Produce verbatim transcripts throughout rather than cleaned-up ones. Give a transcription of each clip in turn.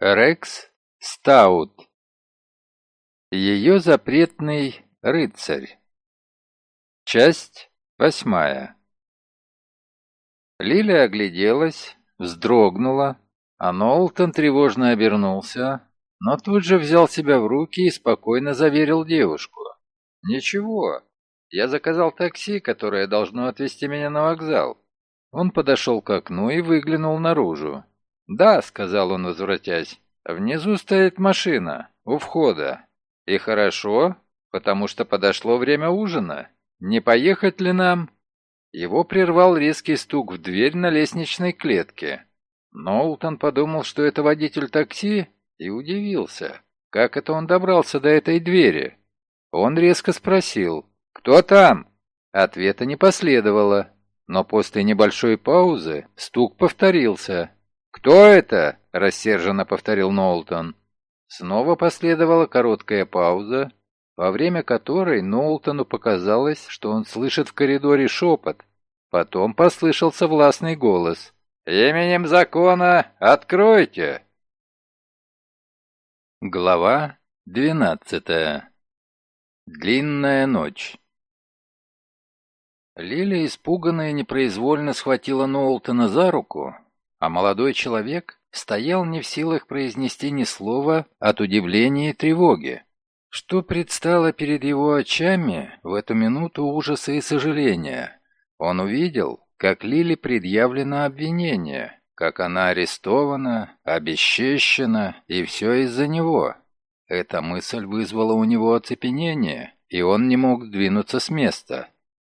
Рекс Стаут. Ее запретный рыцарь. Часть восьмая. Лиля огляделась, вздрогнула, а Нолтон тревожно обернулся, но тут же взял себя в руки и спокойно заверил девушку. «Ничего, я заказал такси, которое должно отвезти меня на вокзал». Он подошел к окну и выглянул наружу. «Да», — сказал он, возвратясь, — «внизу стоит машина, у входа. И хорошо, потому что подошло время ужина. Не поехать ли нам?» Его прервал резкий стук в дверь на лестничной клетке. Нолтон подумал, что это водитель такси, и удивился. Как это он добрался до этой двери? Он резко спросил: «Кто там?» Ответа не последовало, но после небольшой паузы стук повторился. «Кто это?» — рассерженно повторил Нолтон. Снова последовала короткая пауза, во время которой Нолтону показалось, что он слышит в коридоре шепот. Потом послышался властный голос: «Именем закона откройте!» Глава двенадцатая. Длинная ночь. Лиля, испуганная, непроизвольно схватила Нолтона за руку, а молодой человек стоял не в силах произнести ни слова от удивления и тревоги. Что предстало перед его очами в эту минуту ужаса и сожаления? Он увидел, как Лиле предъявлено обвинение, как она арестована, обесчещена, и все из-за него. Эта мысль вызвала у него оцепенение, и он не мог сдвинуться с места.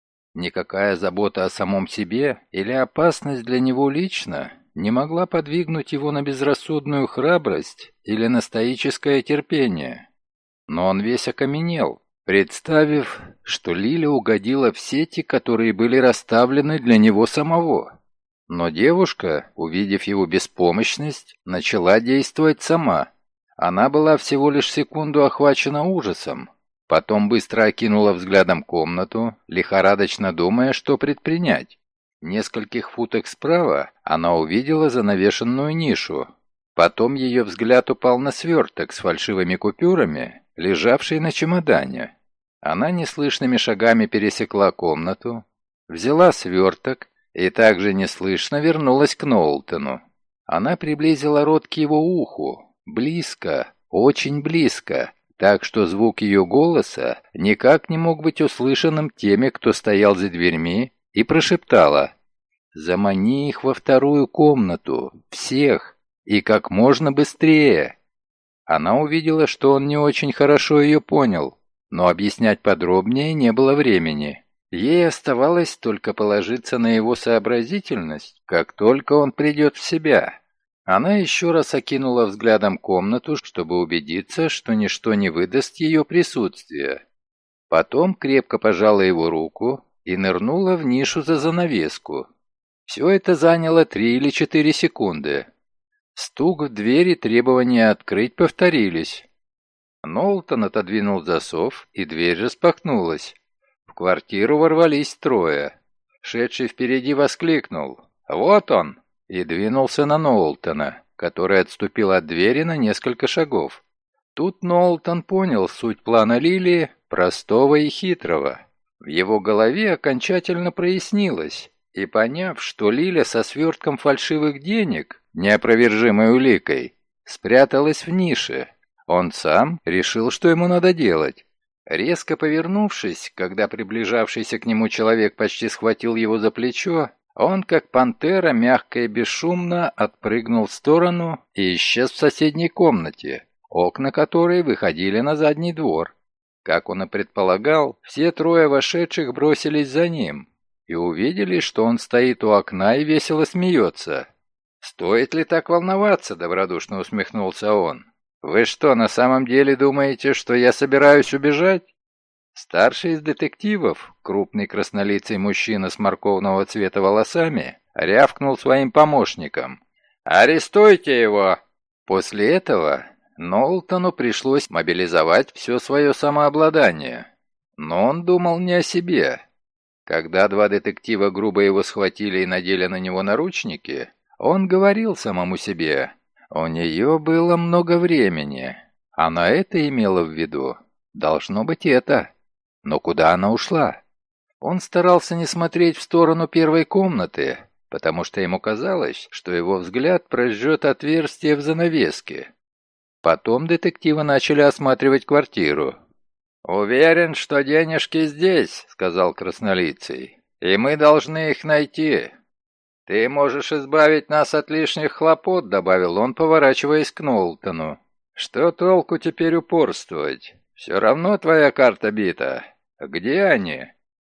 Никакая забота о самом себе или опасность для него лично не могла подвигнуть его на безрассудную храбрость или на стоическое терпение. Но он весь окаменел, представив, что Лиля угодила в сети, которые были расставлены для него самого. Но девушка, увидев его беспомощность, начала действовать сама. Она была всего лишь секунду охвачена ужасом, потом быстро окинула взглядом комнату, лихорадочно думая, что предпринять. В нескольких футах справа она увидела занавешенную нишу. Потом ее взгляд упал на сверток с фальшивыми купюрами, лежавший на чемодане. Она неслышными шагами пересекла комнату, взяла сверток и также неслышно вернулась к Нолтону. Она приблизила рот к его уху, близко, очень близко, так что звук ее голоса никак не мог быть услышанным теми, кто стоял за дверьми, и прошептала: «Замани их во вторую комнату, всех, и как можно быстрее». Она увидела, что он не очень хорошо ее понял, но объяснять подробнее не было времени. Ей оставалось только положиться на его сообразительность, как только он придет в себя. Она еще раз окинула взглядом комнату, чтобы убедиться, что ничто не выдаст ее присутствия. Потом крепко пожала его руку и нырнула в нишу за занавеску. Все это заняло три или четыре секунды. Стук в дверь и требования открыть повторились. Нолтон отодвинул засов, и дверь распахнулась. В квартиру ворвались трое. Шедший впереди воскликнул: «Вот он!» и двинулся на Нолтона, который отступил от двери на несколько шагов. Тут Нолтон понял суть плана Лилии, простого и хитрого. В его голове окончательно прояснилось, и поняв, что Лиля со свертком фальшивых денег, неопровержимой уликой, спряталась в нише, он сам решил, что ему надо делать. Резко повернувшись, когда приближавшийся к нему человек почти схватил его за плечо, он, как пантера, мягко и бесшумно отпрыгнул в сторону и исчез в соседней комнате, окна которой выходили на задний двор. Как он и предполагал, все трое вошедших бросились за ним и увидели, что он стоит у окна и весело смеется. «Стоит ли так волноваться?» — добродушно усмехнулся он. «Вы что, на самом деле думаете, что я собираюсь убежать?» Старший из детективов, крупный краснолицый мужчина с морковного цвета волосами, рявкнул своим помощникам: «Арестуйте его!» После этого Нолтону пришлось мобилизовать все свое самообладание. Но он думал не о себе. Когда два детектива грубо его схватили и надели на него наручники, он говорил самому себе: У нее было много времени. Она это имела в виду. Должно быть это. Но куда она ушла? Он старался не смотреть в сторону первой комнаты, потому что ему казалось, что его взгляд прожжет отверстие в занавеске. Потом детективы начали осматривать квартиру. «Уверен, что денежки здесь», — сказал краснолицый, — «и мы должны их найти». «Ты можешь избавить нас от лишних хлопот», — добавил он, поворачиваясь к Нолтону. «Что толку теперь упорствовать? Все равно твоя карта бита. Где они?»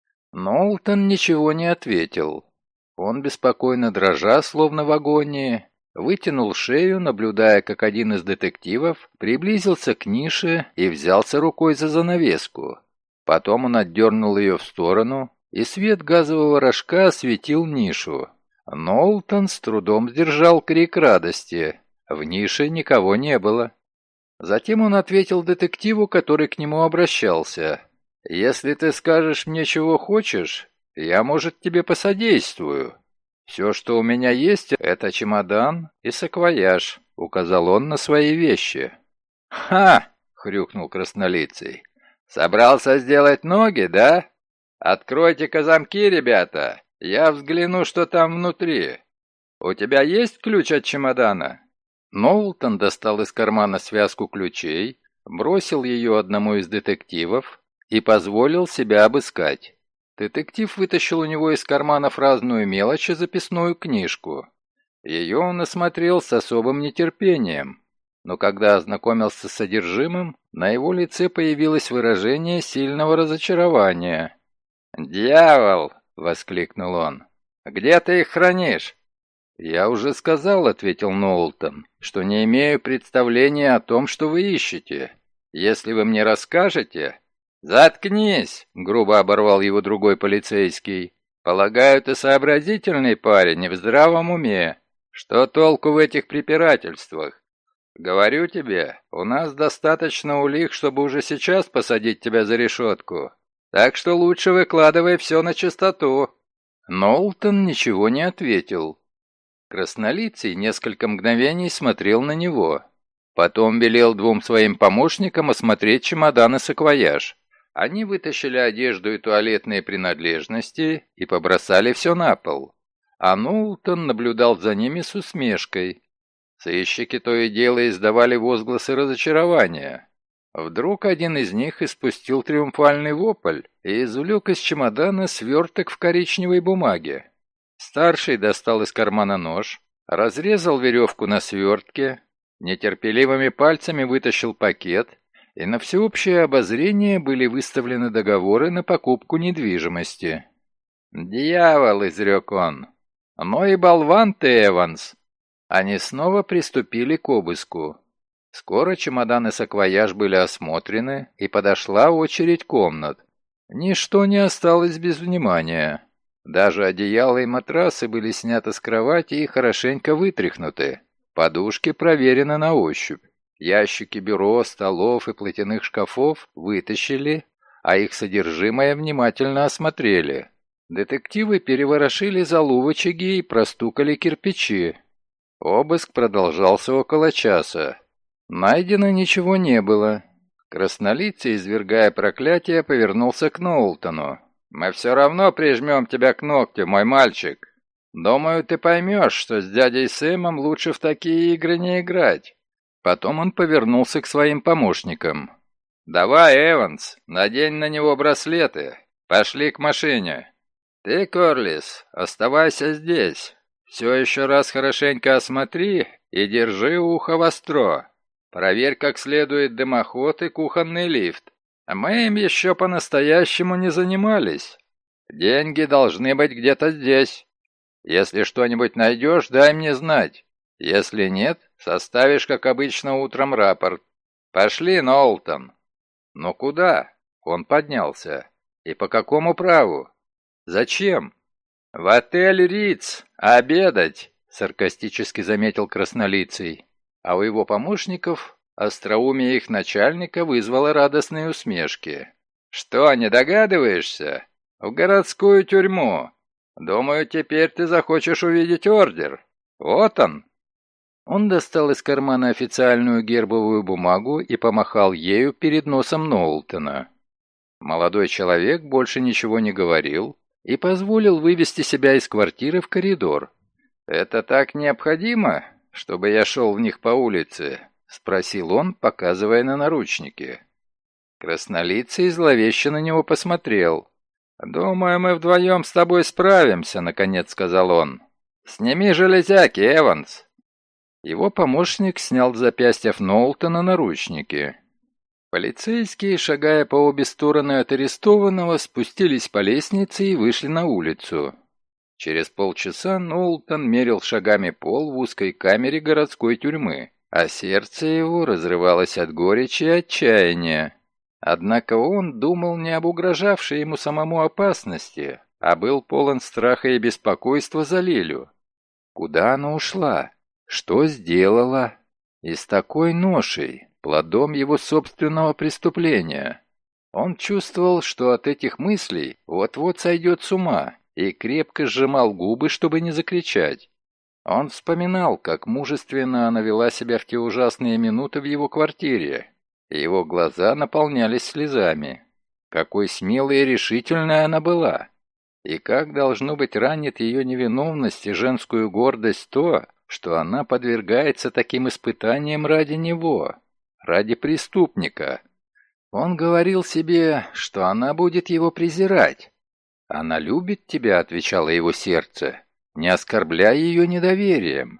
Нолтон ничего не ответил. Он, беспокойно дрожа, словно в агонии, вытянул шею, наблюдая, как один из детективов приблизился к нише и взялся рукой за занавеску. Потом он отдернул ее в сторону, и свет газового рожка осветил нишу. Нолтон с трудом сдержал крик радости. В нише никого не было. Затем он ответил детективу, который к нему обращался. «Если ты скажешь мне, чего хочешь, я, может, тебе посодействую. Все, что у меня есть, это чемодан и саквояж», — указал он на свои вещи. «Ха!» — хрюкнул краснолицый. «Собрался сделать ноги, да? Откройте-ка замки, ребята, я взгляну, что там внутри. У тебя есть ключ от чемодана?» Нолтон достал из кармана связку ключей, бросил ее одному из детективов и позволил себя обыскать. Детектив вытащил у него из карманов разную мелочь и записную книжку. Ее он осмотрел с особым нетерпением, но когда ознакомился с содержимым, на его лице появилось выражение сильного разочарования. «Дьявол!» — воскликнул он. «Где ты их хранишь?» «Я уже сказал», — ответил Нолтон, — «что не имею представления о том, что вы ищете. Если вы мне расскажете...» «Заткнись!» — грубо оборвал его другой полицейский. «Полагаю, ты сообразительный парень и в здравом уме. Что толку в этих препирательствах? Говорю тебе, у нас достаточно улик, чтобы уже сейчас посадить тебя за решетку. Так что лучше выкладывай все на чистоту». Нолтон ничего не ответил. Краснолицый несколько мгновений смотрел на него. Потом велел двум своим помощникам осмотреть чемодан и саквояж. Они вытащили одежду и туалетные принадлежности и побросали все на пол. А Нолтон наблюдал за ними с усмешкой. Сыщики то и дело издавали возгласы разочарования. Вдруг один из них испустил триумфальный вопль и извлек из чемодана сверток в коричневой бумаге. Старший достал из кармана нож, разрезал веревку на свертке, нетерпеливыми пальцами вытащил пакет, и на всеобщее обозрение были выставлены договоры на покупку недвижимости. «Дьявол!» — изрек он. «Ну и болван ты, Эванс!» Они снова приступили к обыску. Скоро чемодан и саквояж были осмотрены, и подошла очередь комнат. Ничто не осталось без внимания. Даже одеяла и матрасы были сняты с кровати и хорошенько вытряхнуты. Подушки проверены на ощупь. Ящики бюро, столов и платяных шкафов вытащили, а их содержимое внимательно осмотрели. Детективы переворошили золу в очаге и простукали кирпичи. Обыск продолжался около часа. Найдено ничего не было. Краснолицый, извергая проклятие, повернулся к Нолтону. «Мы все равно прижмем тебя к ногтю, мой мальчик. Думаю, ты поймешь, что с дядей Сэмом лучше в такие игры не играть». Потом он повернулся к своим помощникам. «Давай, Эванс, надень на него браслеты. Пошли к машине. Ты, Корлис, оставайся здесь. Все еще раз хорошенько осмотри и держи ухо востро. Проверь как следует дымоход и кухонный лифт. Мы им еще по-настоящему не занимались. Деньги должны быть где-то здесь. Если что-нибудь найдешь, дай мне знать. Если нет, составишь, как обычно, утром рапорт. Пошли, Нолтон». «Но куда?» Он поднялся. «И по какому праву? Зачем?» «В отель Риц. Обедать», — саркастически заметил краснолицый. А у его помощников остроумие их начальника вызвало радостные усмешки. «Что, не догадываешься? В городскую тюрьму. Думаю, теперь ты захочешь увидеть ордер. Вот он». Он достал из кармана официальную гербовую бумагу и помахал ею перед носом Ноултона. Молодой человек больше ничего не говорил и позволил вывести себя из квартиры в коридор. «Это так необходимо, чтобы я шел в них по улице?» — спросил он, показывая на наручники. Краснолицый зловеще на него посмотрел. «Думаю, мы вдвоем с тобой справимся», — наконец сказал он. «Сними железяки, Эванс». Его помощник снял с запястья Ноултона наручники. Полицейские, шагая по обе стороны от арестованного, спустились по лестнице и вышли на улицу. Через полчаса Ноултон мерил шагами пол в узкой камере городской тюрьмы, а сердце его разрывалось от горечи и отчаяния. Однако он думал не об угрожавшей ему самому опасности, а был полон страха и беспокойства за Лилю. Куда она ушла? Что сделала? И с такой ношей, плодом его собственного преступления. Он чувствовал, что от этих мыслей вот-вот сойдет с ума, и крепко сжимал губы, чтобы не закричать. Он вспоминал, как мужественно она вела себя в те ужасные минуты в его квартире. Его глаза наполнялись слезами. Какой смелой и решительной она была. И как, должно быть, ранит ее невиновность и женскую гордость то, что она подвергается таким испытаниям ради него, ради преступника. Он говорил себе, что она будет его презирать. «Она любит тебя», — отвечало его сердце, — «не оскорбляй ее недоверием».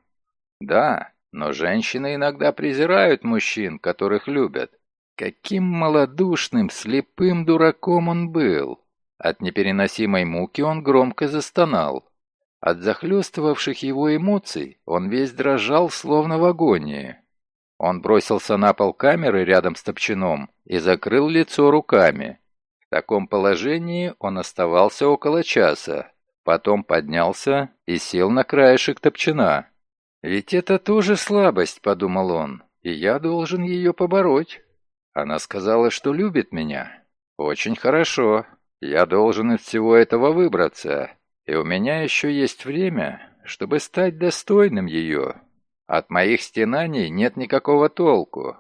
Да, но женщины иногда презирают мужчин, которых любят. Каким малодушным, слепым дураком он был! От непереносимой муки он громко застонал. От захлестывавших его эмоций он весь дрожал, словно в агонии. Он бросился на пол камеры рядом с топчаном и закрыл лицо руками. В таком положении он оставался около часа, потом поднялся и сел на краешек топчана. «Ведь это тоже слабость», — подумал он, — «и я должен ее побороть». Она сказала, что любит меня. Очень хорошо. Я должен из всего этого выбраться. И у меня еще есть время, чтобы стать достойным ее. От моих стенаний нет никакого толку.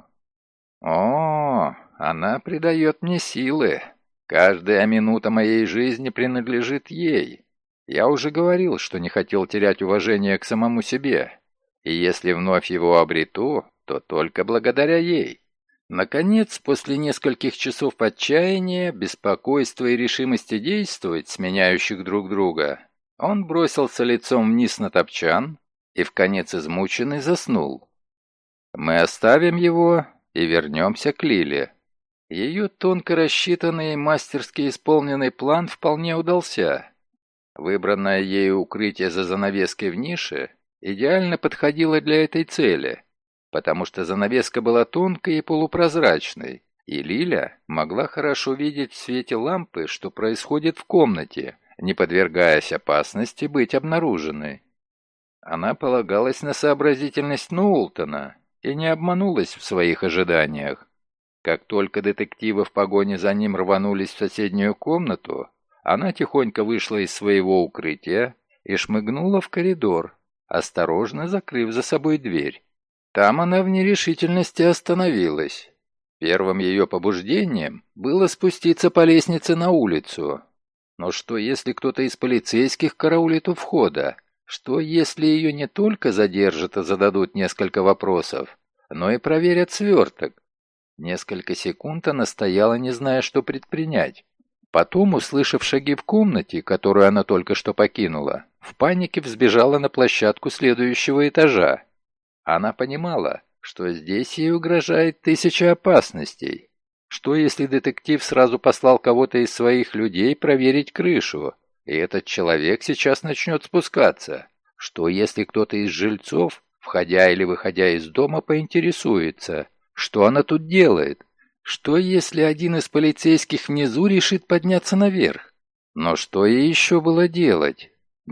О, она придает мне силы. Каждая минута моей жизни принадлежит ей. Я уже говорил, что не хотел терять уважение к самому себе. И если вновь его обрету, то только благодаря ей. Наконец, после нескольких часов отчаяния, беспокойства и решимости действовать, сменяющих друг друга, он бросился лицом вниз на топчан и, вконец измученный, заснул. Мы оставим его и вернемся к Лиле. Ее тонко рассчитанный и мастерски исполненный план вполне удался. Выбранное ею укрытие за занавеской в нише идеально подходило для этой цели, потому что занавеска была тонкой и полупрозрачной, и Лиля могла хорошо видеть в свете лампы, что происходит в комнате, не подвергаясь опасности быть обнаруженной. Она полагалась на сообразительность Ноултона и не обманулась в своих ожиданиях. Как только детективы в погоне за ним рванулись в соседнюю комнату, она тихонько вышла из своего укрытия и шмыгнула в коридор, осторожно закрыв за собой дверь. Там она в нерешительности остановилась. Первым ее побуждением было спуститься по лестнице на улицу. Но что, если кто-то из полицейских караулит у входа? Что, если ее не только задержат и зададут несколько вопросов, но и проверят сверток? Несколько секунд она стояла, не зная, что предпринять. Потом, услышав шаги в комнате, которую она только что покинула, в панике взбежала на площадку следующего этажа. Она понимала, что здесь ей угрожает тысяча опасностей. Что, если детектив сразу послал кого-то из своих людей проверить крышу, и этот человек сейчас начнет спускаться? Что, если кто-то из жильцов, входя или выходя из дома, поинтересуется, что она тут делает? Что, если один из полицейских внизу решит подняться наверх? Но что ей еще было делать?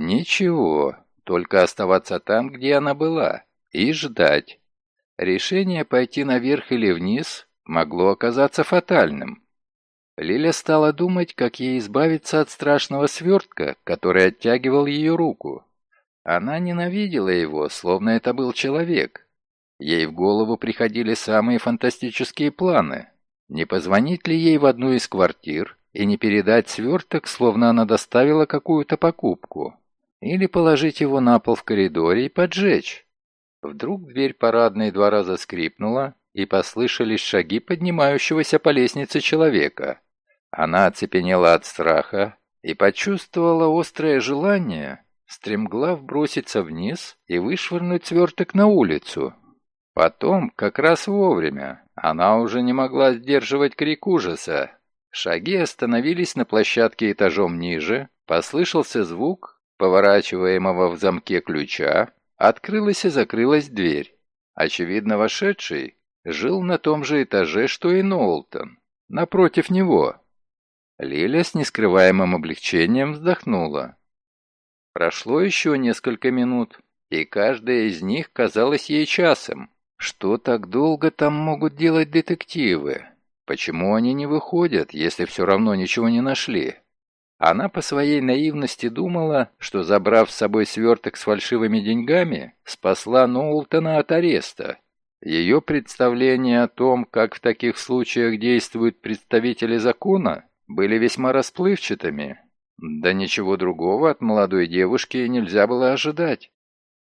Ничего, только оставаться там, где она была, и ждать. Решение пойти наверх или вниз могло оказаться фатальным. Лиля стала думать, как ей избавиться от страшного свертка, который оттягивал ее руку. Она ненавидела его, словно это был человек. Ей в голову приходили самые фантастические планы. Не позвонить ли ей в одну из квартир и не передать сверток, словно она доставила какую-то покупку? Или положить его на пол в коридоре и поджечь? Вдруг дверь парадной два раза скрипнула, и послышались шаги поднимающегося по лестнице человека. Она оцепенела от страха и почувствовала острое желание стремглав броситься вниз и вышвырнуть сверток на улицу. Потом, как раз вовремя, она уже не могла сдерживать крик ужаса. Шаги остановились на площадке этажом ниже, послышался звук поворачиваемого в замке ключа, открылась и закрылась дверь. Очевидно, вошедший жил на том же этаже, что и Ноултон, напротив него. Лиля с нескрываемым облегчением вздохнула. Прошло еще несколько минут, и каждая из них казалась ей часом. Что так долго там могут делать детективы? Почему они не выходят, если все равно ничего не нашли? Она по своей наивности думала, что, забрав с собой сверток с фальшивыми деньгами, спасла Ноултона от ареста. Ее представления о том, как в таких случаях действуют представители закона, были весьма расплывчатыми. Да ничего другого от молодой девушки нельзя было ожидать.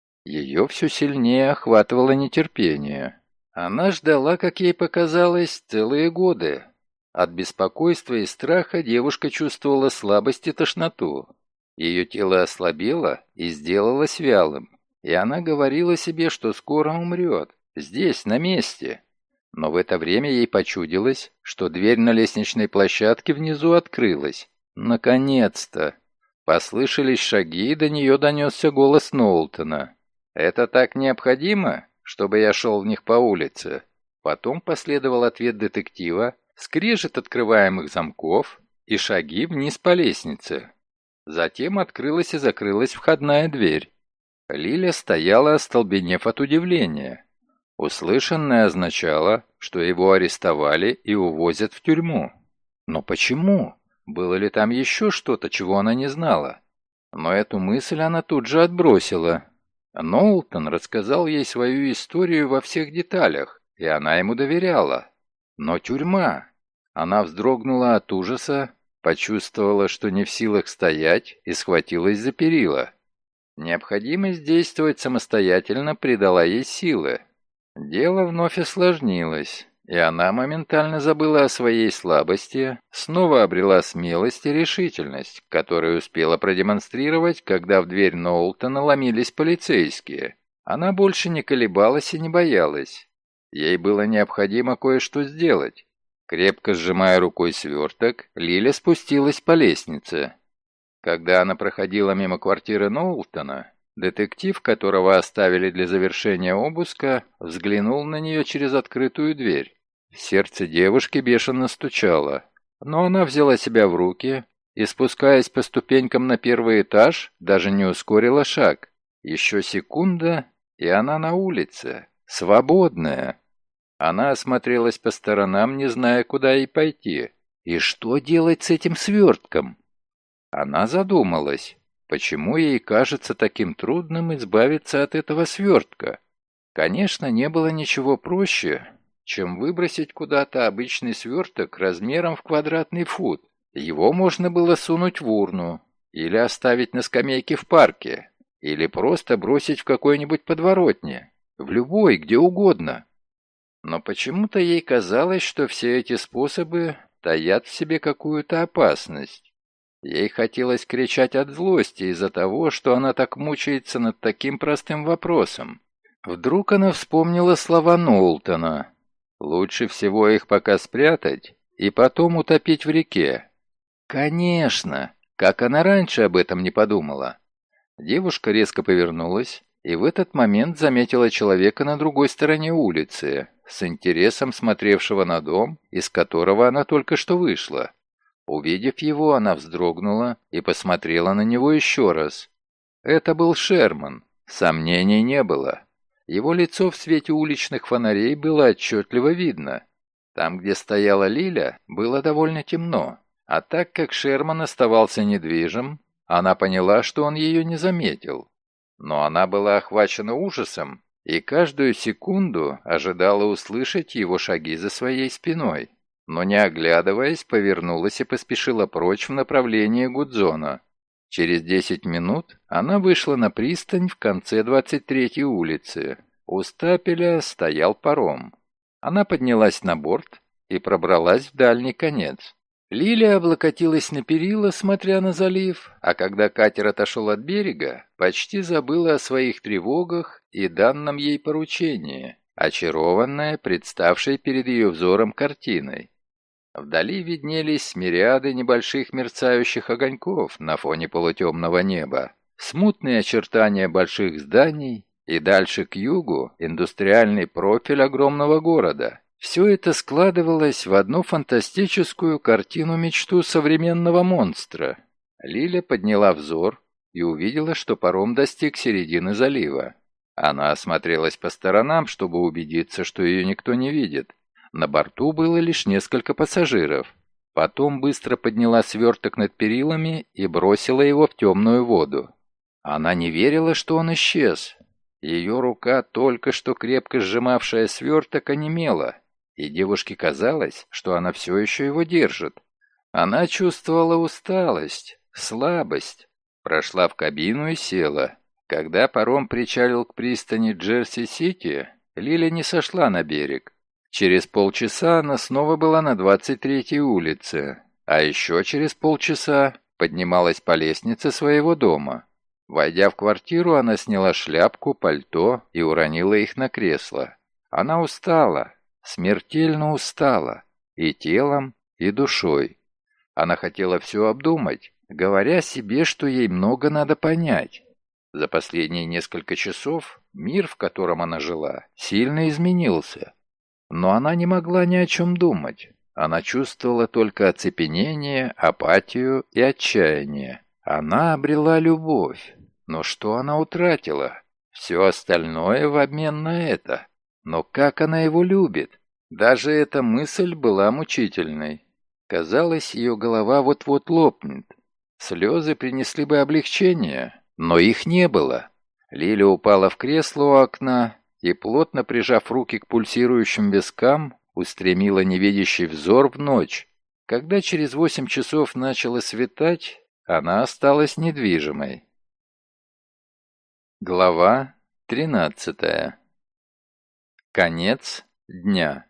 Ее все сильнее охватывало нетерпение. Она ждала, как ей показалось, целые годы. От беспокойства и страха девушка чувствовала слабость и тошноту. Ее тело ослабело и сделалось вялым, и она говорила себе, что скоро умрет, здесь, на месте. Но в это время ей почудилось, что дверь на лестничной площадке внизу открылась. Наконец-то! Послышались шаги, и до нее донесся голос Ноултона. «Это так необходимо, чтобы я шел в них по улице?» Потом последовал ответ детектива, скрежет открываемых замков и шаги вниз по лестнице. Затем открылась и закрылась входная дверь. Лиля стояла, остолбенев от удивления. Услышанное означало, что его арестовали и увозят в тюрьму. Но почему? Было ли там еще что-то, чего она не знала? Но эту мысль она тут же отбросила. Ноултон рассказал ей свою историю во всех деталях, и она ему доверяла. Но тюрьма... Она вздрогнула от ужаса, почувствовала, что не в силах стоять, и схватилась за перила. Необходимость действовать самостоятельно придала ей силы. Дело вновь осложнилось, и она моментально забыла о своей слабости, снова обрела смелость и решительность, которую успела продемонстрировать, когда в дверь Ноултона ломились полицейские. Она больше не колебалась и не боялась. Ей было необходимо кое-что сделать. Крепко сжимая рукой сверток, Лиля спустилась по лестнице. Когда она проходила мимо квартиры Ноултона, детектив, которого оставили для завершения обыска, взглянул на нее через открытую дверь. Сердце девушки бешено стучало, но она взяла себя в руки и, спускаясь по ступенькам на первый этаж, даже не ускорила шаг. Еще секунда, и она на улице, свободная. Она осмотрелась по сторонам, не зная, куда ей пойти. И что делать с этим свертком? Она задумалась, почему ей кажется таким трудным избавиться от этого свертка. Конечно, не было ничего проще, чем выбросить куда-то обычный сверток размером в квадратный фут. Его можно было сунуть в урну, или оставить на скамейке в парке, или просто бросить в какой-нибудь подворотне, в любой, где угодно. Но почему-то ей казалось, что все эти способы таят в себе какую-то опасность. Ей хотелось кричать от злости из-за того, что она так мучается над таким простым вопросом. Вдруг она вспомнила слова Ноултона. «Лучше всего их пока спрятать и потом утопить в реке». Конечно! Как она раньше об этом не подумала? Девушка резко повернулась и в этот момент заметила человека на другой стороне улицы, с интересом смотревшего на дом, из которого она только что вышла. Увидев его, она вздрогнула и посмотрела на него еще раз. Это был Шерман, сомнений не было. Его лицо в свете уличных фонарей было отчетливо видно. Там, где стояла Лиля, было довольно темно, а так как Шерман оставался недвижим, она поняла, что он ее не заметил. Но она была охвачена ужасом и каждую секунду ожидала услышать его шаги за своей спиной. Но не оглядываясь, повернулась и поспешила прочь в направлении Гудзона. Через десять минут она вышла на пристань в конце двадцать третьей улицы. У стапеля стоял паром. Она поднялась на борт и пробралась в дальний конец. Лиля облокотилась на перила, смотря на залив, а когда катер отошел от берега, почти забыла о своих тревогах и данном ей поручении, очарованная представшей перед ее взором картиной. Вдали виднелись мириады небольших мерцающих огоньков на фоне полутемного неба, смутные очертания больших зданий и дальше к югу индустриальный профиль огромного города. Все это складывалось в одну фантастическую картину-мечту современного монстра. Лиля подняла взор и увидела, что паром достиг середины залива. Она осмотрелась по сторонам, чтобы убедиться, что ее никто не видит. На борту было лишь несколько пассажиров. Потом быстро подняла сверток над перилами и бросила его в темную воду. Она не верила, что он исчез. Ее рука, только что крепко сжимавшая сверток, онемела, и девушке казалось, что она все еще его держит. Она чувствовала усталость, слабость. Прошла в кабину и села. Когда паром причалил к пристани Джерси-Сити, Лиля не сошла на берег. Через полчаса она снова была на двадцать третьей улице, а еще через полчаса поднималась по лестнице своего дома. Войдя в квартиру, она сняла шляпку, пальто и уронила их на кресло. Она устала, смертельно устала, и телом, и душой. Она хотела все обдумать, говоря себе, что ей много надо понять. За последние несколько часов мир, в котором она жила, сильно изменился. Но она не могла ни о чем думать. Она чувствовала только оцепенение, апатию и отчаяние. Она обрела любовь. Но что она утратила? Все остальное в обмен на это. Но как она его любит? Даже эта мысль была мучительной. Казалось, ее голова вот-вот лопнет. Слезы принесли бы облегчение, но их не было. Лиля упала в кресло у окна и, плотно прижав руки к пульсирующим вискам, устремила невидящий взор в ночь. Когда через восемь часов начало светать, она осталась недвижимой. Глава тринадцатая. Конец дня.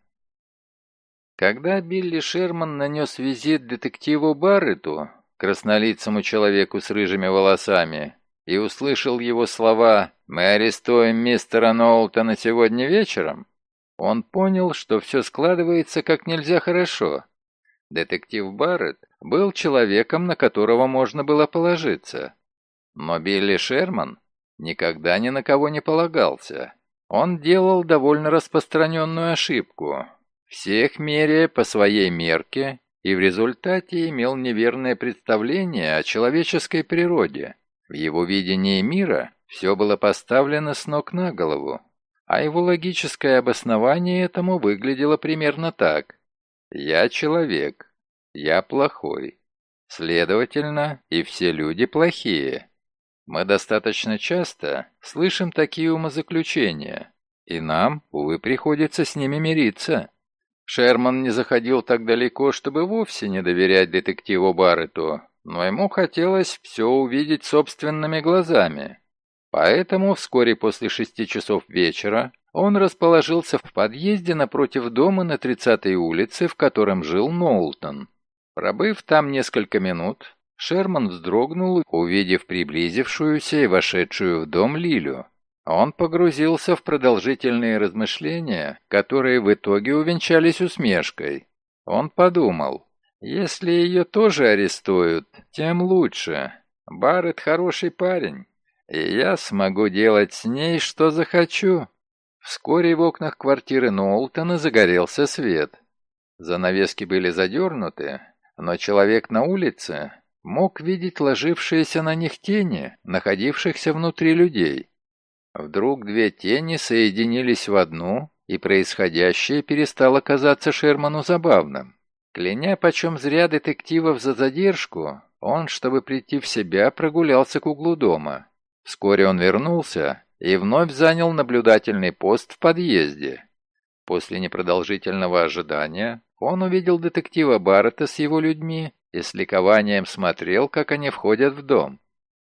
Когда Билли Шерман нанес визит детективу Барретту, краснолицому человеку с рыжими волосами, и услышал его слова «Мы арестуем мистера Ноултона сегодня вечером», он понял, что все складывается как нельзя хорошо. Детектив Барретт был человеком, на которого можно было положиться. Но Билли Шерман никогда ни на кого не полагался. Он делал довольно распространенную ошибку, всех меряя по своей мерке, и в результате имел неверное представление о человеческой природе. В его видении мира все было поставлено с ног на голову, а его логическое обоснование этому выглядело примерно так. «Я человек, я плохой, следовательно, и все люди плохие». Мы достаточно часто слышим такие умозаключения, и нам, увы, приходится с ними мириться. Шерман не заходил так далеко, чтобы вовсе не доверять детективу Барретту, но ему хотелось все увидеть собственными глазами. Поэтому вскоре после шести часов вечера он расположился в подъезде напротив дома на тридцатой улице, в котором жил Ноултон. Пробыв там несколько минут, Шерман вздрогнул, увидев приблизившуюся и вошедшую в дом Лилю. Он погрузился в продолжительные размышления, которые в итоге увенчались усмешкой. Он подумал, если ее тоже арестуют, тем лучше. Барретт хороший парень, и я смогу делать с ней, что захочу. Вскоре в окнах квартиры Ноултона загорелся свет. Занавески были задернуты, но человек на улице мог видеть ложившиеся на них тени, находившихся внутри людей. Вдруг две тени соединились в одну, и происходящее перестало казаться Шерману забавным. Кляня почем зря детективов за задержку, он, чтобы прийти в себя, прогулялся к углу дома. Вскоре он вернулся и вновь занял наблюдательный пост в подъезде. После непродолжительного ожидания он увидел детектива Баррета с его людьми и с ликованием смотрел, как они входят в дом.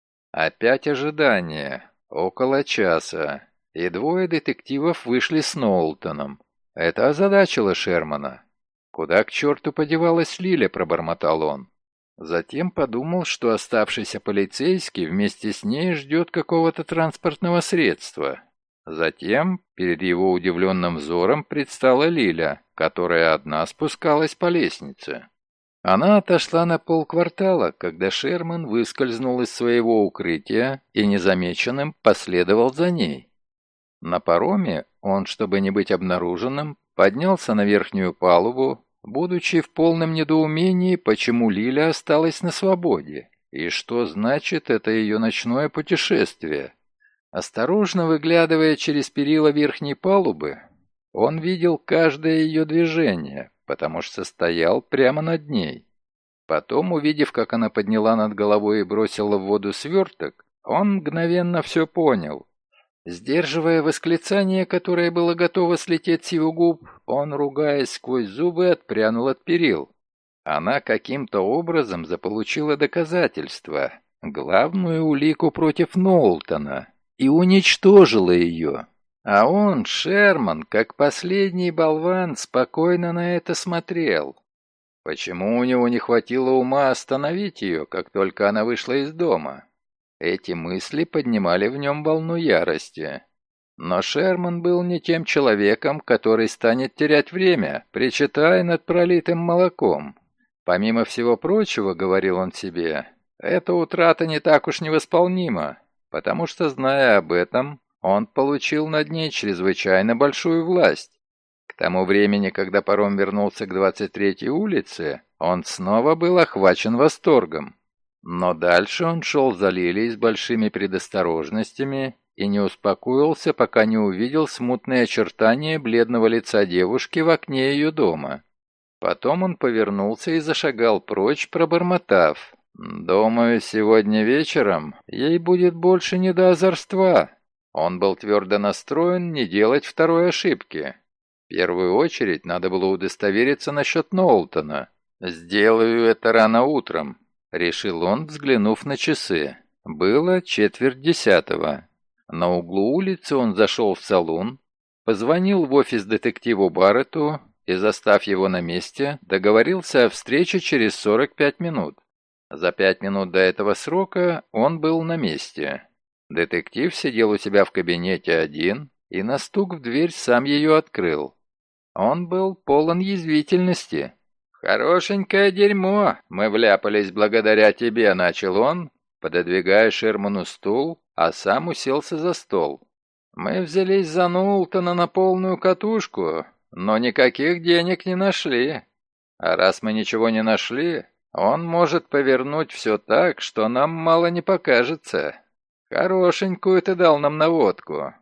Опять ожидание. Около часа. И двое детективов вышли с Ноултоном. Это озадачило Шермана. «Куда к черту подевалась Лиля?» — пробормотал он. Затем подумал, что оставшийся полицейский вместе с ней ждет какого-то транспортного средства. Затем перед его удивленным взором предстала Лиля, которая одна спускалась по лестнице. Она отошла на полквартала, когда Шерман выскользнул из своего укрытия и незамеченным последовал за ней. На пароме он, чтобы не быть обнаруженным, поднялся на верхнюю палубу, будучи в полном недоумении, почему Лиля осталась на свободе, и что значит это ее ночное путешествие. Осторожно выглядывая через перила верхней палубы, он видел каждое ее движение, потому что стоял прямо над ней. Потом, увидев, как она подняла над головой и бросила в воду сверток, он мгновенно все понял. Сдерживая восклицание, которое было готово слететь с его губ, он, ругаясь сквозь зубы, отпрянул от перил. Она каким-то образом заполучила доказательство, главную улику против Ноултона, и уничтожила ее. А он, Шерман, как последний болван, спокойно на это смотрел. Почему у него не хватило ума остановить ее, как только она вышла из дома? Эти мысли поднимали в нем волну ярости. Но Шерман был не тем человеком, который станет терять время, причитая над пролитым молоком. Помимо всего прочего, говорил он себе, эта утрата не так уж невосполнима, потому что, зная об этом, он получил над ней чрезвычайно большую власть. К тому времени, когда паром вернулся к двадцать третьей улице, он снова был охвачен восторгом. Но дальше он шел за Лилией с большими предосторожностями и не успокоился, пока не увидел смутные очертания бледного лица девушки в окне ее дома. Потом он повернулся и зашагал прочь, пробормотав: «Думаю, сегодня вечером ей будет больше не до озорства». Он был твердо настроен не делать второй ошибки. В первую очередь надо было удостовериться насчет Ноултона. «Сделаю это рано утром», — решил он, взглянув на часы. Было четверть десятого. На углу улицы он зашел в салон, позвонил в офис детективу Барретту и, застав его на месте, договорился о встрече через сорок пять минут. За пять минут до этого срока он был на месте. Детектив сидел у себя в кабинете один и на стук в дверь сам ее открыл. Он был полон язвительности. «Хорошенькое дерьмо, мы вляпались благодаря тебе», — начал он, пододвигая Шерману стул, а сам уселся за стол. «Мы взялись за Ноултона на полную катушку, но никаких денег не нашли. А раз мы ничего не нашли, он может повернуть все так, что нам мало не покажется. Хорошенькую ты дал нам наводку.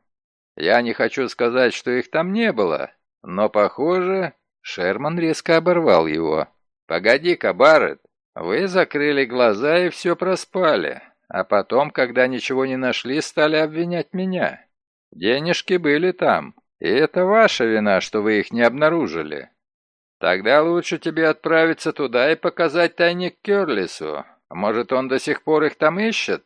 Я не хочу сказать, что их там не было, но, похоже...» Шерман резко оборвал его. «Погоди-ка, Барретт, вы закрыли глаза и все проспали, а потом, когда ничего не нашли, стали обвинять меня. Денежки были там, и это ваша вина, что вы их не обнаружили. Тогда лучше тебе отправиться туда и показать тайник Кёрлису. Может, он до сих пор их там ищет?»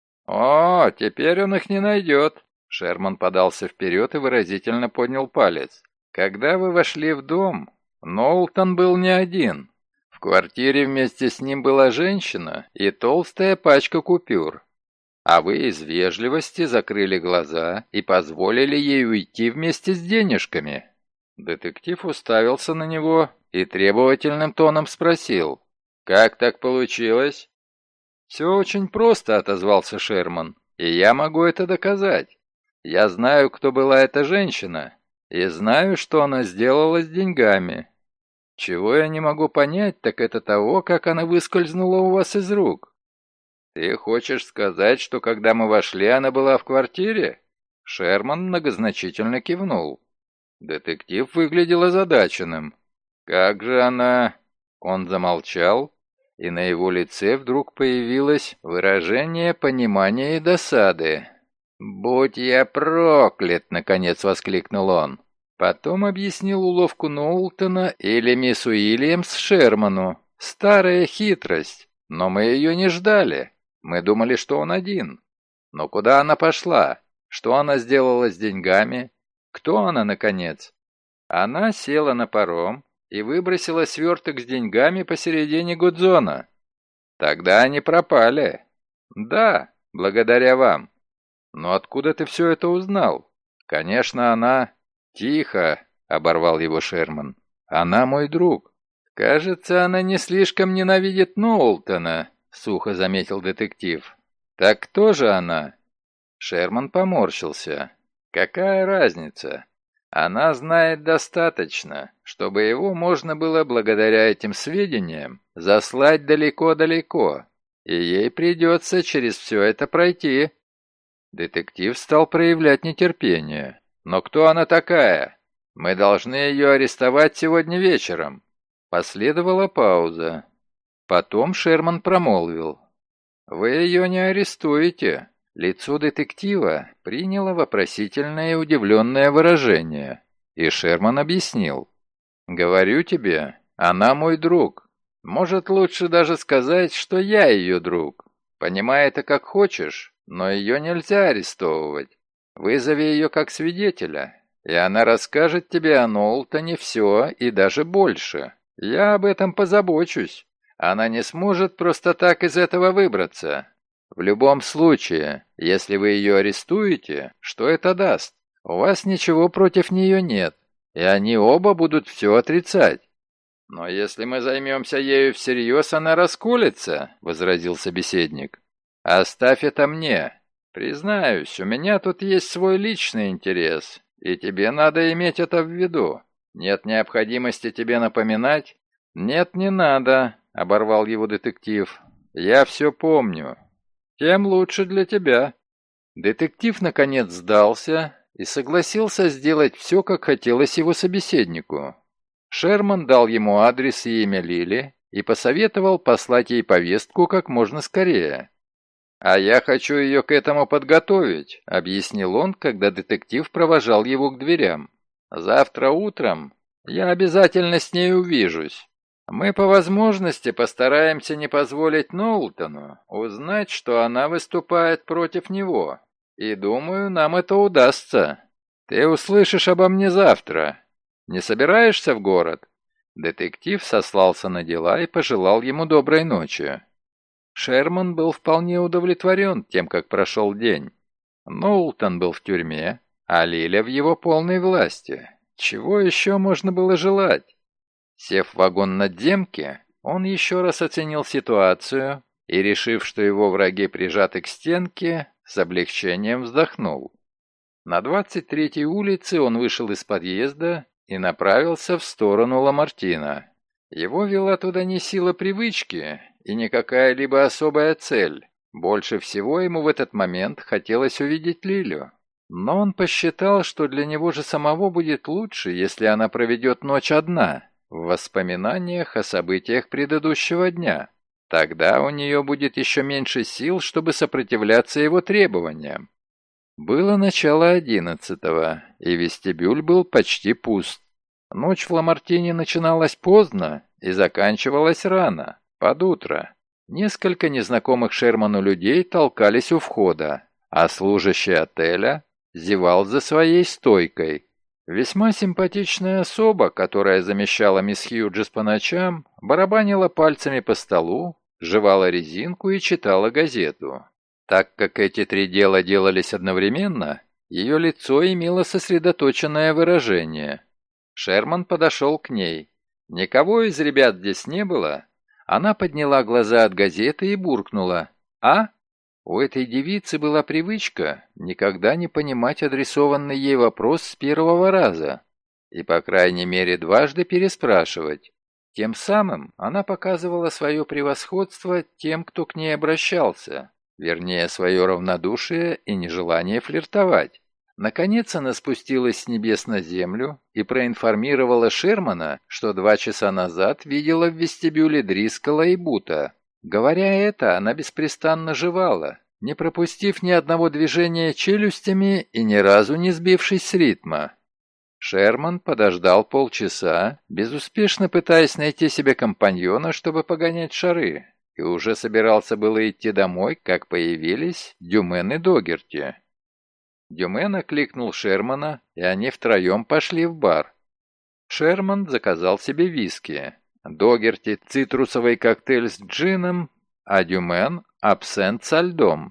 «О, теперь он их не найдет». Шерман подался вперед и выразительно поднял палец. «Когда вы вошли в дом, Ноултон был не один. В квартире вместе с ним была женщина и толстая пачка купюр. А вы из вежливости закрыли глаза и позволили ей уйти вместе с денежками». Детектив уставился на него и требовательным тоном спросил: «Как так получилось?» «Все очень просто», — отозвался Шерман, — «и я могу это доказать. Я знаю, кто была эта женщина, и знаю, что она сделала с деньгами. Чего я не могу понять, так это того, как она выскользнула у вас из рук». «Ты хочешь сказать, что когда мы вошли, она была в квартире?» Шерман многозначительно кивнул. Детектив выглядел озадаченным. «Как же она...» Он замолчал. и на его лице вдруг появилось выражение понимания и досады. «Будь я проклят!» — наконец воскликнул он. Потом объяснил уловку Ноултона или мисс Уильямс Шерману. Старая хитрость, но мы ее не ждали. Мы думали, что он один. Но куда она пошла? Что она сделала с деньгами? Кто она, наконец? Она села на паром и выбросила сверток с деньгами посередине Гудзона. Тогда они пропали. Да, благодаря вам. Но откуда ты все это узнал? Конечно, она... Тихо, оборвал его Шерман. Она мой друг. Кажется, она не слишком ненавидит Ноултона, сухо заметил детектив. Так кто же она? Шерман поморщился. Какая разница? Она знает достаточно, чтобы его можно было благодаря этим сведениям заслать далеко-далеко, и ей придется через все это пройти. Детектив стал проявлять нетерпение. «Но кто она такая? Мы должны ее арестовать сегодня вечером». Последовала пауза. Потом Шерман промолвил. «Вы ее не арестуете». Лицо детектива приняло вопросительное и удивленное выражение, и Шерман объяснил. «Говорю тебе, она мой друг. Может, лучше даже сказать, что я ее друг. Понимай это как хочешь, но ее нельзя арестовывать. Вызови ее как свидетеля, и она расскажет тебе о Ноултоне все и даже больше. Я об этом позабочусь. Она не сможет просто так из этого выбраться. В любом случае, если вы ее арестуете, что это даст? У вас ничего против нее нет, и они оба будут все отрицать». «Но если мы займемся ею всерьез, она расколется», — возразил собеседник. «Оставь это мне. Признаюсь, у меня тут есть свой личный интерес, и тебе надо иметь это в виду. Нет необходимости тебе напоминать?» «Нет, не надо», — оборвал его детектив. «Я все помню. Тем лучше для тебя». Детектив наконец сдался и согласился сделать все, как хотелось его собеседнику. Шерман дал ему адрес и имя Лили и посоветовал послать ей повестку как можно скорее. «А я хочу ее к этому подготовить», — объяснил он, когда детектив провожал его к дверям. «Завтра утром я обязательно с ней увижусь. Мы по возможности постараемся не позволить Ноултону узнать, что она выступает против него. И думаю, нам это удастся. Ты услышишь обо мне завтра. Не собираешься в город?» Детектив сослался на дела и пожелал ему доброй ночи. Шерман был вполне удовлетворен тем, как прошел день. Ноултон был в тюрьме, а Лиля в его полной власти. Чего еще можно было желать? Сев в вагон надземки, он еще раз оценил ситуацию и, решив, что его враги прижаты к стенке, с облегчением вздохнул. На двадцать третьей улице он вышел из подъезда и направился в сторону Ламартина. Его вела туда не сила привычки и не какая-либо особая цель. Больше всего ему в этот момент хотелось увидеть Лилю. Но он посчитал, что для него же самого будет лучше, если она проведет ночь одна, в воспоминаниях о событиях предыдущего дня. Тогда у нее будет еще меньше сил, чтобы сопротивляться его требованиям. Было начало одиннадцатого, и вестибюль был почти пуст. Ночь в Ламартине начиналась поздно и заканчивалась рано, под утро. Несколько незнакомых Шерману людей толкались у входа, а служащий отеля зевал за своей стойкой. Весьма симпатичная особа, которая замещала мисс Хьюджес по ночам, барабанила пальцами по столу, жевала резинку и читала газету. Так как эти три дела делались одновременно, ее лицо имело сосредоточенное выражение. Шерман подошел к ней. Никого из ребят здесь не было. Она подняла глаза от газеты и буркнула: «А?» У этой девицы была привычка никогда не понимать адресованный ей вопрос с первого раза и, по крайней мере, дважды переспрашивать. Тем самым она показывала свое превосходство тем, кто к ней обращался, вернее, свое равнодушие и нежелание флиртовать. Наконец она спустилась с небес на землю и проинформировала Шермана, что два часа назад видела в вестибюле Дрискала и Бута. Говоря это, она беспрестанно жевала, не пропустив ни одного движения челюстями и ни разу не сбившись с ритма. Шерман подождал полчаса, безуспешно пытаясь найти себе компаньона, чтобы погонять шары, и уже собирался было идти домой, как появились Дюмен и Догерти. Дюмен окликнул Шермана, и они втроем пошли в бар. Шерман заказал себе виски, Догерти – цитрусовый коктейль с джином, а Дюмен – абсент со льдом.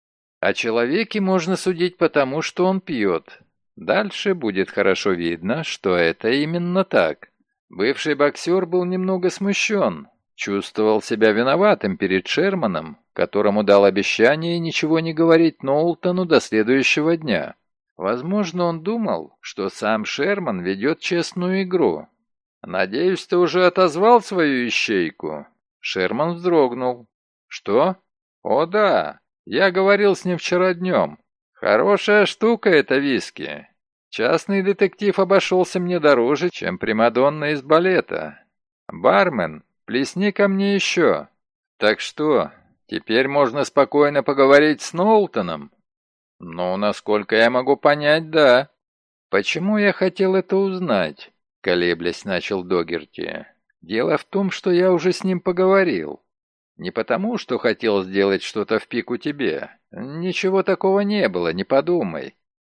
О человеке можно судить по тому, что он пьет. Дальше будет хорошо видно, что это именно так. Бывший боксер был немного смущен, чувствовал себя виноватым перед Шерманом, которому дал обещание ничего не говорить Ноултону до следующего дня. Возможно, он думал, что сам Шерман ведет честную игру. «Надеюсь, ты уже отозвал свою ищейку?» Шерман вздрогнул. «Что? О да, я говорил с ним вчера днем. Хорошая штука это виски. Частный детектив обошелся мне дороже, чем примадонна из балета. Бармен, плесни ко мне еще. Так что, теперь можно спокойно поговорить с Ноултоном?» «Ну, насколько я могу понять, да». «Почему я хотел это узнать?» — колеблясь начал Догерти. «Дело в том, что я уже с ним поговорил. Не потому, что хотел сделать что-то в пику тебе. Ничего такого не было, не подумай.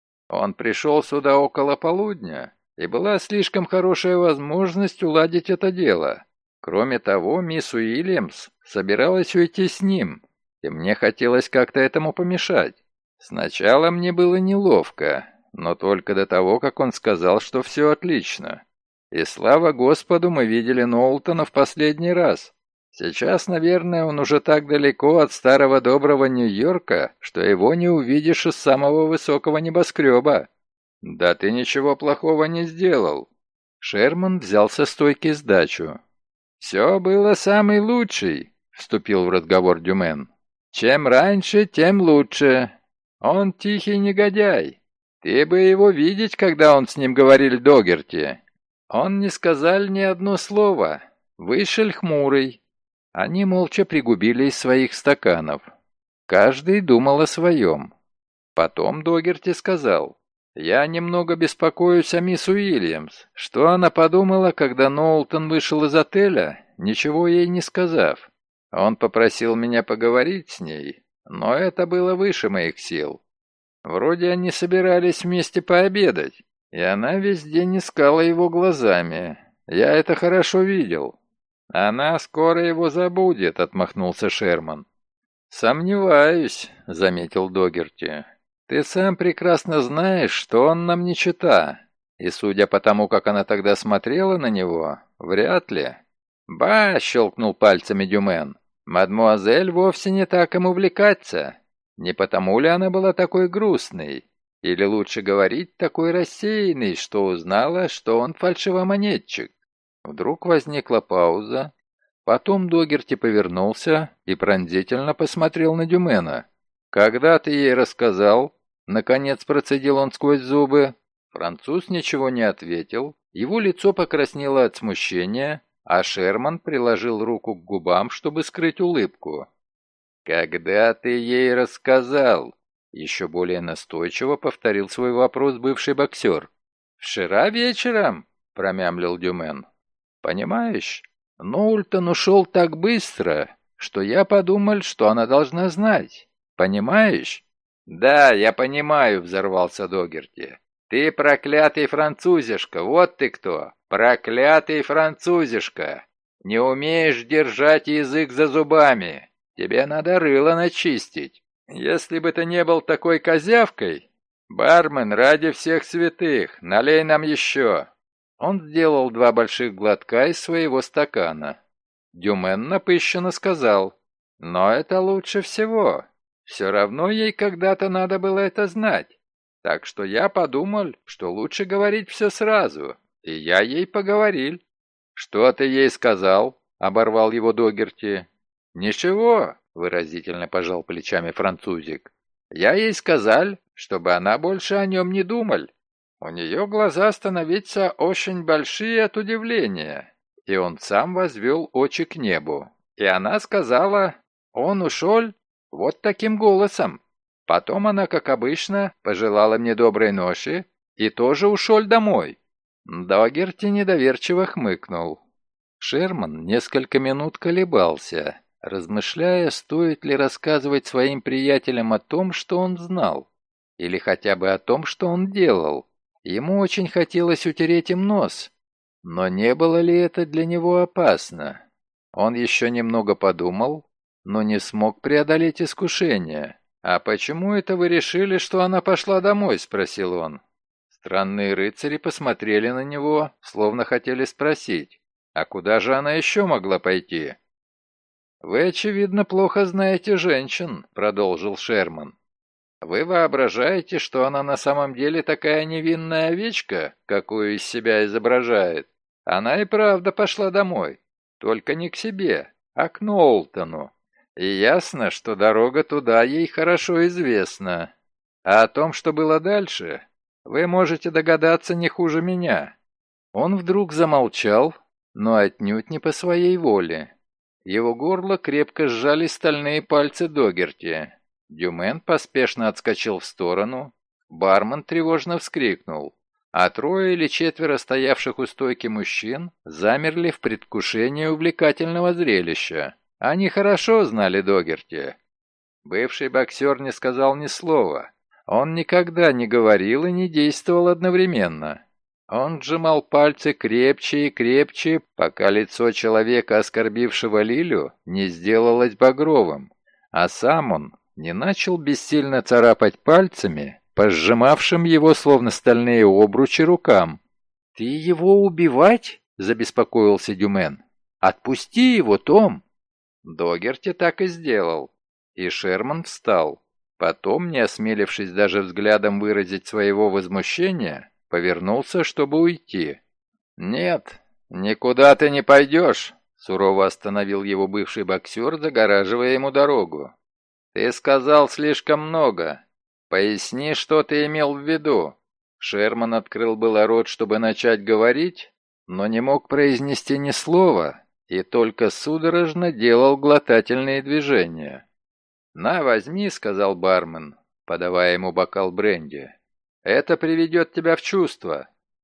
Он пришел сюда около полудня, и была слишком хорошая возможность уладить это дело. Кроме того, мисс Уильямс собиралась уйти с ним, и мне хотелось как-то этому помешать. Сначала мне было неловко, но только до того, как он сказал, что все отлично. И слава Господу, мы видели Ноултона в последний раз. Сейчас, наверное, он уже так далеко от старого доброго Нью-Йорка, что его не увидишь из самого высокого небоскреба. Да ты ничего плохого не сделал. Шерман взял со стойки сдачу. «Все было самый лучший», — вступил в разговор Дюмен. «Чем раньше, тем лучше. Он тихий негодяй. Ты бы его видеть, когда он с ним говорил Догерти. Он не сказал ни одно слово. Вышел хмурый». Они молча пригубили из своих стаканов. Каждый думал о своем. Потом Догерти сказал: «Я немного беспокоюсь о мисс Уильямс. Что она подумала, когда Ноултон вышел из отеля, ничего ей не сказав? Он попросил меня поговорить с ней, но это было выше моих сил. Вроде они собирались вместе пообедать, и она весь день искала его глазами. Я это хорошо видел». «Она скоро его забудет», — отмахнулся Шерман. «Сомневаюсь», — заметил Догерти. «Ты сам прекрасно знаешь, что он нам не чета, и, судя по тому, как она тогда смотрела на него, вряд ли». «Ба!» — щелкнул пальцами Дюмен. «Мадмуазель вовсе не так им увлекаться. Не потому ли она была такой грустной? Или, лучше говорить, такой рассеянной, что узнала, что он фальшивомонетчик?» Вдруг возникла пауза. Потом Догерти повернулся и пронзительно посмотрел на Дюмена. «Когда ты ей рассказал?» Наконец процедил он сквозь зубы. Француз ничего не ответил. Его лицо покраснело от смущения, а Шерман приложил руку к губам, чтобы скрыть улыбку. «Когда ты ей рассказал?» Еще более настойчиво повторил свой вопрос бывший боксер. «Вчера вечером?» — промямлил Дюмен. «Понимаешь, Ноултон ушел так быстро, что я подумал, что она должна знать. Понимаешь?» «Да, я понимаю», — взорвался Догерти. «Ты проклятый французишка, вот ты кто! Проклятый французишка! Не умеешь держать язык за зубами! Тебе надо рыло начистить! Если бы ты не был такой козявкой... Бармен, ради всех святых, налей нам еще!» Он сделал два больших глотка из своего стакана. Дюмен напыщенно сказал: «Но это лучше всего. Все равно ей когда-то надо было это знать. Так что я подумал, что лучше говорить все сразу. И я ей поговорил». «Что ты ей сказал?» — оборвал его Догерти. «Ничего», — выразительно пожал плечами французик. Я ей сказал, чтобы она больше о нем не думал. У нее глаза становятся очень большие от удивления, и он сам возвел очи к небу. И она сказала, он ушел вот таким голосом. Потом она, как обычно, пожелала мне доброй ночи и тоже ушел домой. Догерти недоверчиво хмыкнул. Шерман несколько минут колебался, размышляя, стоит ли рассказывать своим приятелям о том, что он знал, или хотя бы о том, что он делал. Ему очень хотелось утереть им нос, но не было ли это для него опасно? Он еще немного подумал, но не смог преодолеть искушение. «А почему это вы решили, что она пошла домой?» — спросил он. Странные рыцари посмотрели на него, словно хотели спросить, «А куда же она еще могла пойти?» «Вы, очевидно, плохо знаете женщин», — продолжил Шерман. «Вы воображаете, что она на самом деле такая невинная овечка, какую из себя изображает? Она и правда пошла домой, только не к себе, а к Ноултону. И ясно, что дорога туда ей хорошо известна. А о том, что было дальше, вы можете догадаться не хуже меня». Он вдруг замолчал, но отнюдь не по своей воле. Его горло крепко сжали стальные пальцы Догерти. Дюмен поспешно отскочил в сторону. Бармен тревожно вскрикнул, а трое или четверо стоявших у стойки мужчин замерли в предвкушении увлекательного зрелища. Они хорошо знали Догерти. Бывший боксер не сказал ни слова. Он никогда не говорил и не действовал одновременно. Он сжимал пальцы крепче и крепче, пока лицо человека, оскорбившего Лилю, не сделалось багровым, а сам он не начал бессильно царапать пальцами по сжимавшим его, словно стальные обручи, рукам. «Ты его убивать?» — забеспокоился Дюмен. «Отпусти его, Том!» Догерти так и сделал, и Шерман встал. Потом, не осмелившись даже взглядом выразить своего возмущения, повернулся, чтобы уйти. «Нет, никуда ты не пойдешь», — сурово остановил его бывший боксер, загораживая ему дорогу. «Ты сказал слишком много. Поясни, что ты имел в виду». Шерман открыл было рот, чтобы начать говорить, но не мог произнести ни слова и только судорожно делал глотательные движения. «На, возьми», — сказал бармен, подавая ему бокал бренди. «Это приведет тебя в чувство».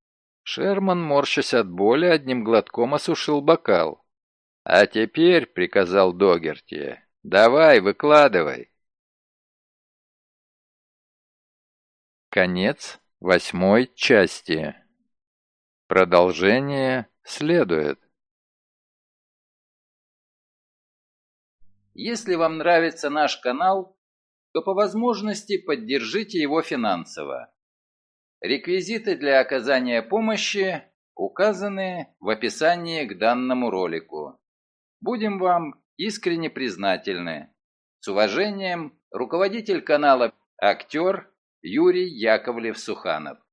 Шерман, морщась от боли, одним глотком осушил бокал. «А теперь», — приказал Догерти, — «давай, выкладывай». Конец восьмой части. Продолжение следует. Если вам нравится наш канал, то по возможности поддержите его финансово. Реквизиты для оказания помощи указаны в описании к данному ролику. Будем вам искренне признательны. С уважением, руководитель канала, актер Юрий Яковлев-Суханов.